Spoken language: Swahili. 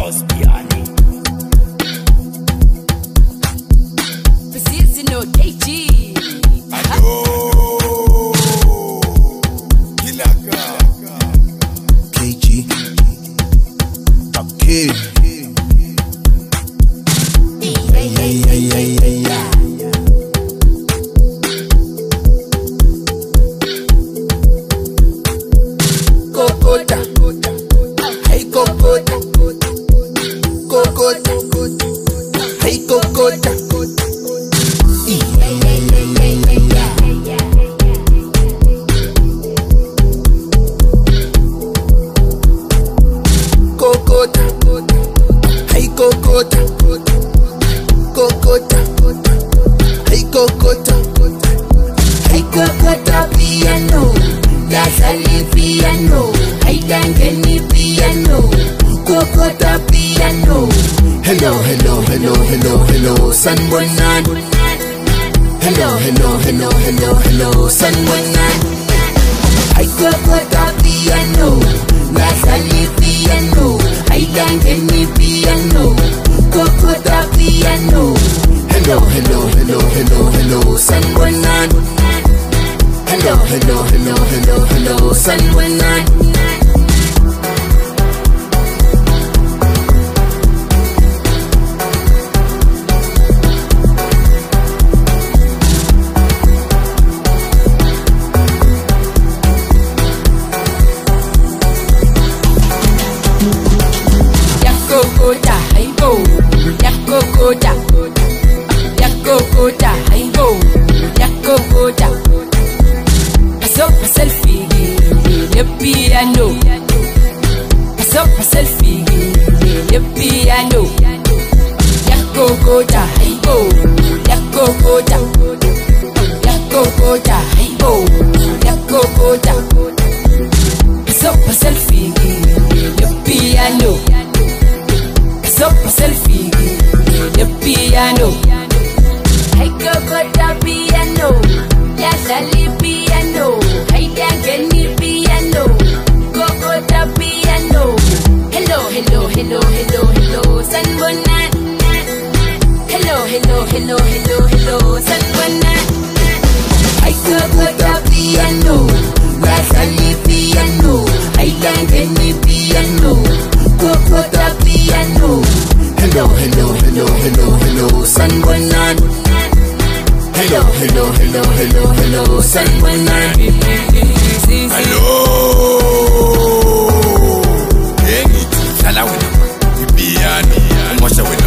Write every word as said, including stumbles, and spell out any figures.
house piano. Precision no K G. Hello. Kilaka. K G. Okay. Hey, hey, hey, hey, hey, hey. Kokota, hey kokota, kokota, hey kokota. Hey, hey, hey, hey, hey, hey. Kokota, hey kokota, kokota, hey kokota, hey kokota piano. Lazali piano, I dangeni piano, kokota piano. Hello, hello, hello, hello, hello, Sanbonan. Hello, hello, hello, hello, hello, Sanbonan. I kokota piano, Lazali piano, I dangeni piano, kokota piano. Hello, hello, hello, hello, hello, Sanbonan. Hello, hello, hello, hello, hello, Sanbonan. Yakokota, hey go, Yakokota, Yakokota, hey go, Yakokota. Pass up a selfie, the piano. Pass up a selfie, the piano. Yakokota, hey go, Yakokota, Yakokota, hey go, Yakokota. Pass up a selfie, the piano. Pass up a selfie, the piano. Hey kokota piano, Lazali piano. Hey dangeni piano, kokota piano. Hello, hello, hello, hello, hello, Sanbonan. Hello, hello, hello, hello, hello, Sanbonan. Hey kokota piano, Lazali piano. Hey dangeni piano, kokota piano. Hello, hello, hello, hello, hello, Sanbonan. Hello, hello, hello, hello, hello, Sanbonan. Hello. Yengi hlala wena. Ipiano. Umosha wena.